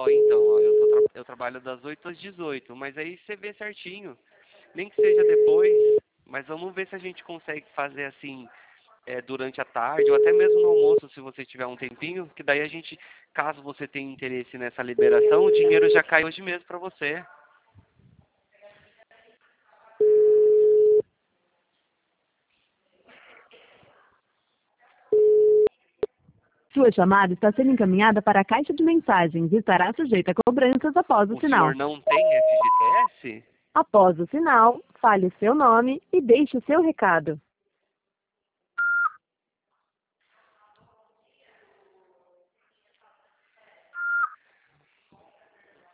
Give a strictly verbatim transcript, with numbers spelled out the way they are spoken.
Ó, então, ó, eu, tô tra- eu trabalho das oito às dezoito, mas aí você vê certinho. Nem que seja depois, mas vamos ver se a gente consegue fazer assim, é, durante a tarde, ou até mesmo no almoço, se você tiver um tempinho, que daí a gente, caso você tenha interesse nessa liberação, o dinheiro já cai hoje mesmo para você. Sua chamada está sendo encaminhada para a caixa de mensagens e estará sujeita a cobranças após o O senhor sinal. não tem F G T S? Após o sinal, fale seu nome e deixe o seu recado.